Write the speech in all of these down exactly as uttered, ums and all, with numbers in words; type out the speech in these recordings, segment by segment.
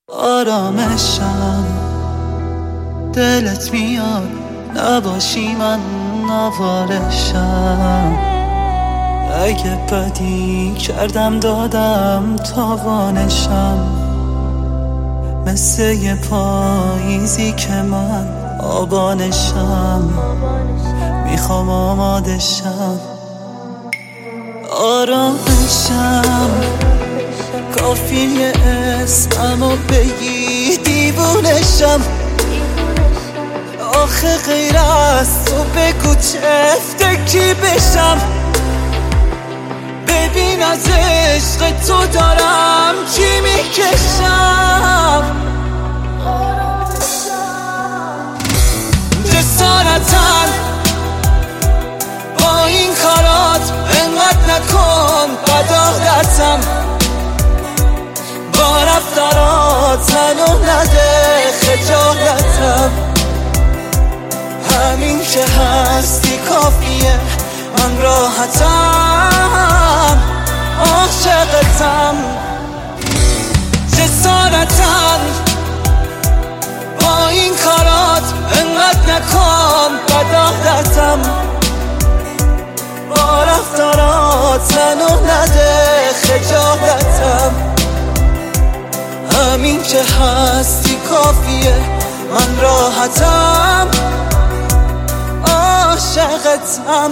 آرامشم دلت میاد نباشی من نوارشم. اگه بدی کردم دادم تاوانشم، مثل یه پاییزی که من آبانشم، میخوام آمادشم. آرامشم کافیه اسممو بگی دیوونشم. آخه غیر از تو بگو چفته کی بشم. ببین از عشق تو دارم چی میکشم. جسارتن با این کارات انقدر نکن بد عادتم. با رفتارات منو نده خجالتم. همین که هستی کافیه من راحتم، عاشقتم. جسارتم با این کارات انقدر نکن بد عادتم. با رفتارات منو نده خجالتم. همین که هستی کافیه من راحتم، عاشقتم.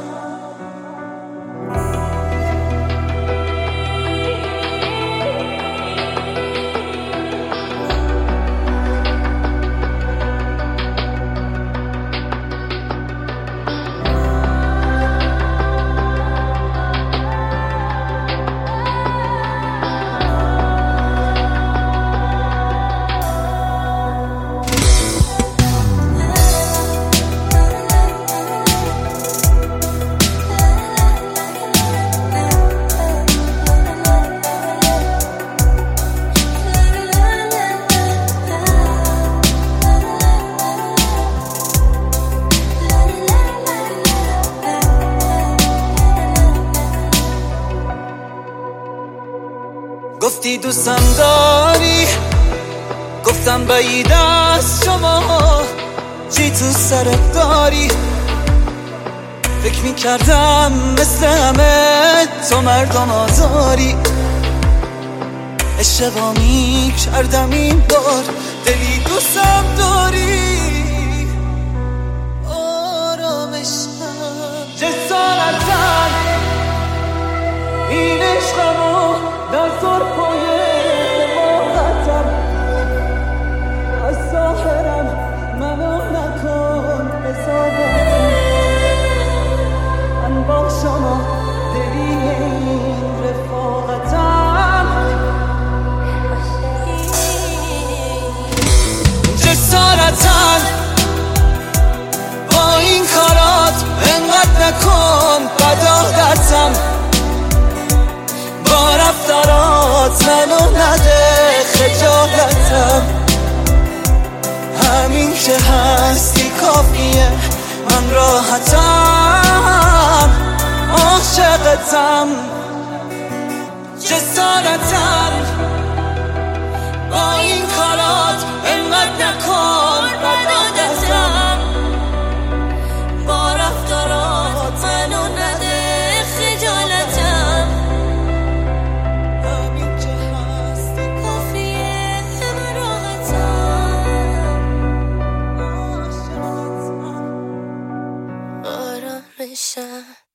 گفتی دوستم داری، گفتم بعید از شما چی تو سرت داری. فکر میکردم مثل همه تو مردم آزاری. اشتباه میکردم این بار دلی دوستم داری. آرامشم جسارتم این عشقمو در سرپای حماقتم. از ظاهرم منو نکن حسابم. من با شما دلی این رفاقتم. جسارتم با این کارات انقدر نکن بد عادتم. با رفتارات منو نده خجالتم. همین که هستی کافیه من راحتم، عاشقتم. جسارتم با این کارات انقدر نکن بد عادتم. با رفتارات منو نده خجالتم. آرامشم